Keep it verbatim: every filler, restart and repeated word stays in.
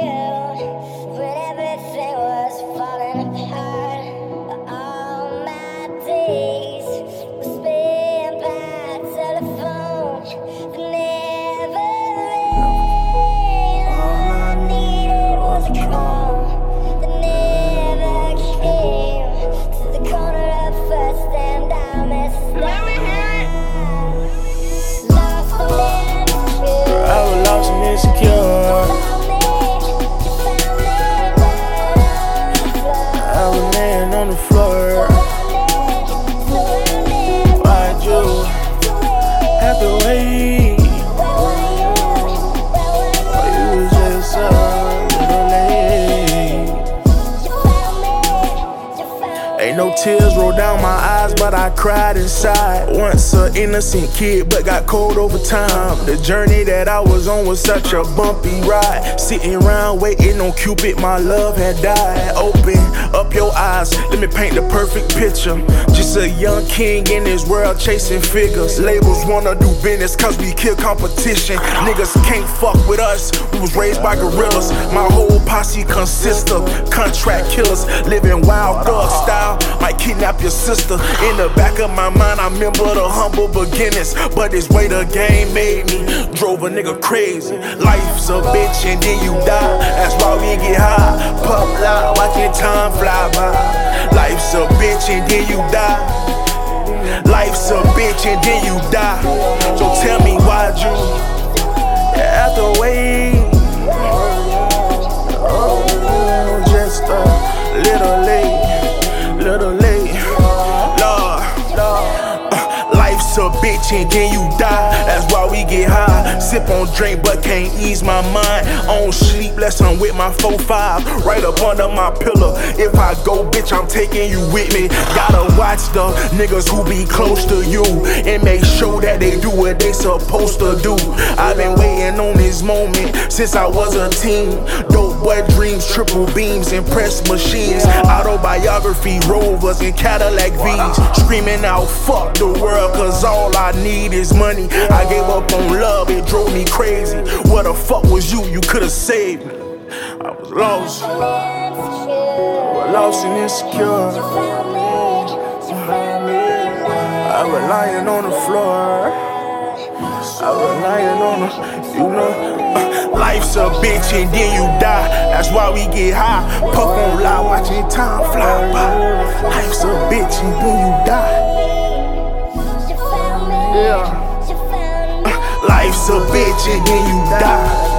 when everything was falling apart. All my days were spent by telephone, but never rain. All I needed was a call that never came to the corner of First and I missed that. Lost and insecure. I was lost and insecure. I was laying on the floor. Why'd you have to wait? Or you was just a little late. Ain't no tears roll down my eyes, but I cried inside. Once an innocent kid, but got cold over time. The journey that I was on was such a bumpy ride. Sitting around waiting on Cupid, my love had died. Open up your eyes, let me paint the perfect picture. Just a young king in this world chasing figures. Labels wanna do business cause we kill competition. Niggas can't fuck with us, we was raised by gorillas. My whole posse consists of contract killers. Living wild thug style, might kidnap your sister. In the back of my mind I remember the humble beginnings, but this way the game made me drove a nigga crazy. Life's a bitch and then you die, that's why we get high. Pop loud, watching time fly by. Life's a bitch and then you die. Life's a bitch and then you die. So tell me why'd you have to wait? Oh, just a little late, little late. Lord, Lord. Life's a bitch and then you die, that's why we get high. Sip on drink but can't ease my mind. On sleep lesson with my four five right up under my pillow. If I go, bitch, I'm taking you with me. Gotta watch the niggas who be close to you and make sure that they do what they supposed to do. I've been waiting on this moment since I was a teen. Dope boy dreams, triple beams, and press machines. Autobiography, Rovers, and Cadillac V's. Screaming out, fuck the world, cause all I need is money. I gave up on love, it drove me crazy. What the fuck was you? You could've saved me. I was lost. I was lost and insecure. I was lying on the floor. I was lying on the, you know. Uh, life's a bitch and then you die, that's why we get high. Puff on loud, watching time fly by. Life's a bitch and then you die. Yeah. Uh, life's a bitch and then you die.